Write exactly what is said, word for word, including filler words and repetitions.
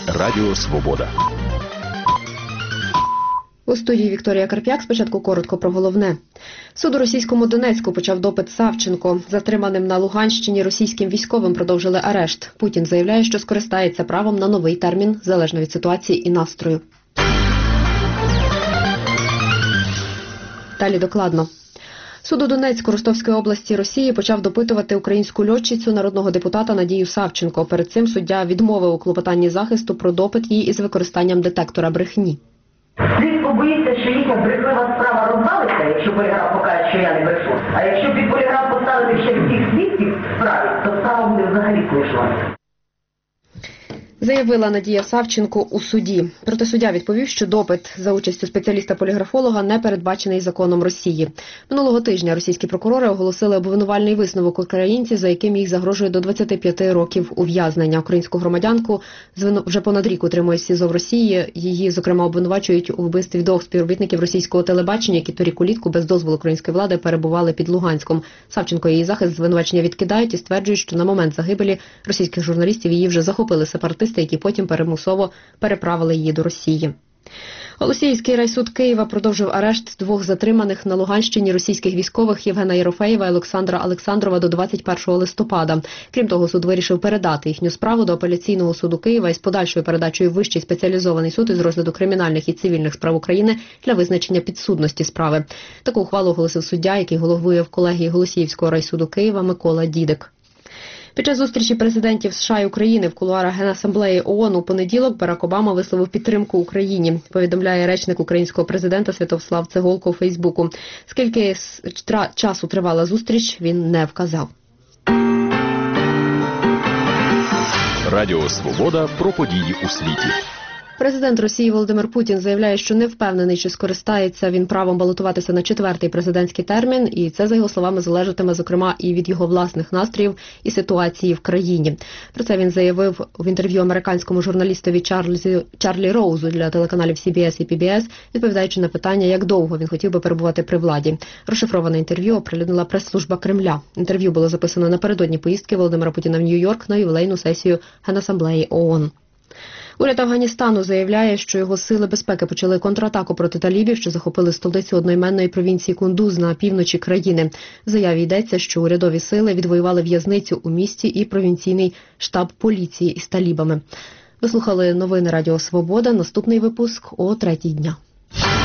Радіо Свобода. У студії Вікторія Карп'як. Спочатку коротко про головне. Суд у російському Донецьку почав допит Савченко. Затриманим на Луганщині російським військовим продовжили арешт. Путін заявляє, що скористається правом на новий термін, залежно від ситуації і настрою. Далі докладно. Суд у Донецьку Ростовської області Росії почав допитувати українську льотчицю, народного депутата Надію Савченко. Перед цим суддя відмовив у клопотанні захисту про допит її із використанням детектора брехні. Слідство боїться, що їхня брехлива справа розвалиться, якщо поліграф покаже, що я не брешу. А якщо під поліграф поставити ще всіх свідків в справі, то справа буде взагалі слушна. Заявила Надія Савченко у суді. Проте суддя відповів, що допит за участю спеціаліста-поліграфолога не передбачений законом Росії. Минулого тижня російські прокурори оголосили обвинувальний висновок українців, за яким їх загрожує до двадцяти п'яти років ув'язнення. Українську громадянку вже понад рік утримують в СІЗО в Росії. Її, зокрема, обвинувачують у вбивстві двох співробітників російського телебачення, які торік улітку без дозволу української влади перебували під Луганськом. Савченко і її захист звинувачення відкидають і стверджують, що на момент загибелі російських журналістів її вже захопили сепаратисти, які потім примусово переправили її до Росії. Голосіївський райсуд Києва продовжив арешт двох затриманих на Луганщині російських військових Євгена Єрофеєва і Олександра Олександрова до двадцять першого листопада. Крім того, суд вирішив передати їхню справу до апеляційного суду Києва із подальшою передачею в Вищий спеціалізований суд із розгляду кримінальних і цивільних справ України для визначення підсудності справи. Таку ухвалу оголосив суддя, який головує в колегії Голосіївського райсуду Києва Микола Дідик. Під час зустрічі президентів США і України в кулуарах Генасамблеї ООН у понеділок Барак Обама висловив підтримку Україні, повідомляє речник українського президента Святослав Цеголко у Фейсбуку. Скільки часу тривала зустріч, він не вказав. Радіо Свобода про події у світі. Президент Росії Володимир Путін заявляє, що не впевнений, чи скористається він правом балотуватися на четвертий президентський термін, і це, за його словами, залежатиме, зокрема, і від його власних настроїв і ситуації в країні. Про це він заявив в інтерв'ю американському журналістові Чарльзі, Чарлі Роузу для телеканалів Сі Бі Ес і Пі Бі Ес, відповідаючи на питання, як довго він хотів би перебувати при владі. Розшифроване інтерв'ю оприлюднила прес-служба Кремля. Інтерв'ю було записано напередодні поїздки Володимира Путіна в Нью-Йорк на ювілейну сесію Генасамблеї ООН. Уряд Афганістану заявляє, що його сили безпеки почали контратаку проти талібів, що захопили столицю одноіменної провінції Кундуз на півночі країни. В заяві йдеться, що урядові сили відвоювали в'язницю у місті і провінційний штаб поліції із талібами. Ви слухали новини Радіо Свобода. Наступний випуск о третій дня.